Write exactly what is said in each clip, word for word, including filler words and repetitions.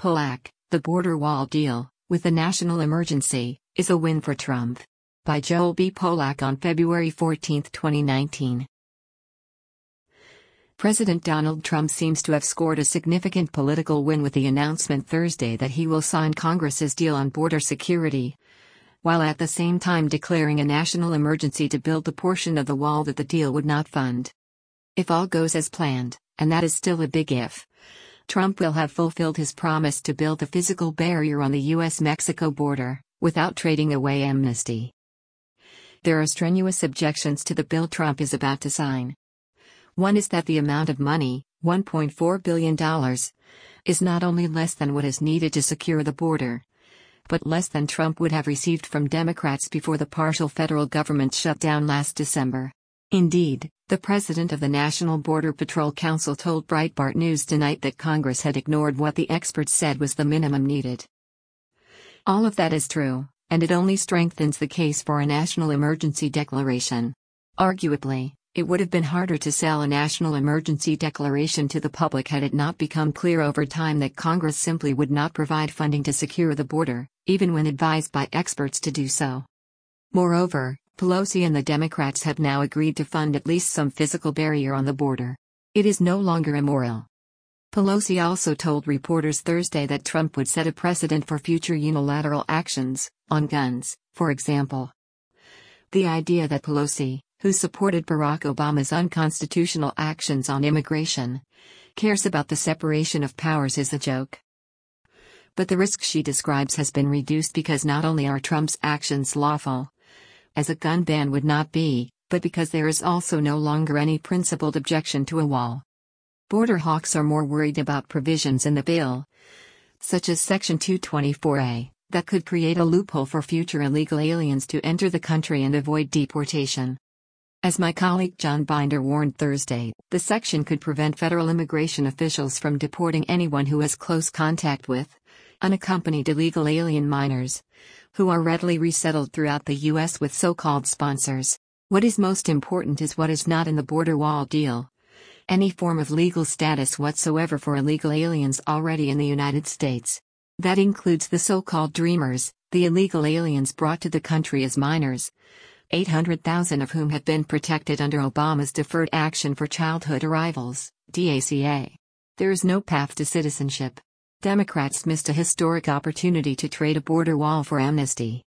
Polak, The Border Wall Deal, with the National Emergency, is a win for Trump. By Joel B. Polak on February fourteenth, twenty nineteen. President Donald Trump seems to have scored a significant political win with the announcement Thursday that he will sign Congress's deal on border security, while at the same time declaring a national emergency to build the portion of the wall that the deal would not fund. If all goes as planned, and that is still a big if, Trump will have fulfilled his promise to build a physical barrier on the U S Mexico border, without trading away amnesty. There are strenuous objections to the bill Trump is about to sign. One is that the amount of money, one point four billion dollars, is not only less than what is needed to secure the border, but less than Trump would have received from Democrats before the partial federal government shutdown last December. Indeed, the president of the National Border Patrol Council told Breitbart News tonight that Congress had ignored what the experts said was the minimum needed. All of that is true, and it only strengthens the case for a national emergency declaration. Arguably, it would have been harder to sell a national emergency declaration to the public had it not become clear over time that Congress simply would not provide funding to secure the border, even when advised by experts to do so. Moreover, Pelosi and the Democrats have now agreed to fund at least some physical barrier on the border. It is no longer immoral. Pelosi also told reporters Thursday that Trump would set a precedent for future unilateral actions, on guns, for example. The idea that Pelosi, who supported Barack Obama's unconstitutional actions on immigration, cares about the separation of powers is a joke. But the risk she describes has been reduced because not only are Trump's actions lawful, as a gun ban would not be, but because there is also no longer any principled objection to a wall. Border hawks are more worried about provisions in the bill, such as Section two twenty-four A, that could create a loophole for future illegal aliens to enter the country and avoid deportation. As my colleague John Binder warned Thursday, the section could prevent federal immigration officials from deporting anyone who has close contact with unaccompanied illegal alien minors, who are readily resettled throughout the U S with so-called sponsors. What is most important is what is not in the border wall deal: any form of legal status whatsoever for illegal aliens already in the United States. That includes the so-called Dreamers, the illegal aliens brought to the country as minors, eight hundred thousand of whom have been protected under Obama's Deferred Action for Childhood Arrivals, D A C A. There is no path to citizenship. Democrats missed a historic opportunity to trade a border wall for amnesty.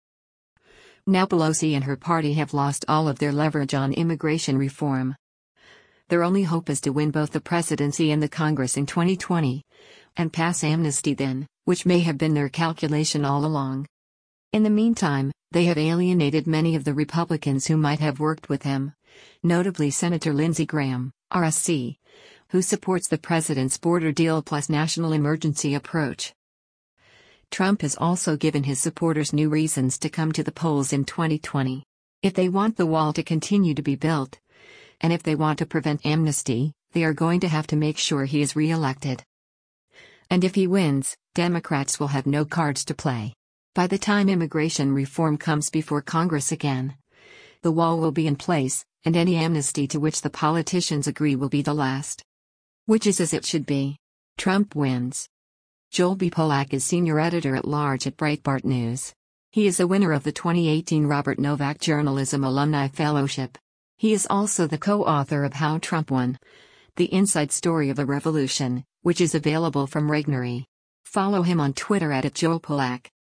Now Pelosi and her party have lost all of their leverage on immigration reform. Their only hope is to win both the presidency and the Congress in twenty twenty, and pass amnesty then, which may have been their calculation all along. In the meantime, they have alienated many of the Republicans who might have worked with him, notably Senator Lindsey Graham, R S C, who supports the president's border deal plus national emergency approach. Trump has also given his supporters new reasons to come to the polls in twenty twenty. If they want the wall to continue to be built, and if they want to prevent amnesty, they are going to have to make sure he is re-elected. And if he wins, Democrats will have no cards to play. By the time immigration reform comes before Congress again, the wall will be in place, and any amnesty to which the politicians agree will be the last. Which is as it should be. Trump wins. Joel B. Polak is senior editor-at-large at Breitbart News. He is a winner of the twenty eighteen Robert Novak Journalism Alumni Fellowship. He is also the co-author of How Trump Won: The Inside Story of a Revolution, which is available from Regnery. Follow him on Twitter at Joel Polak.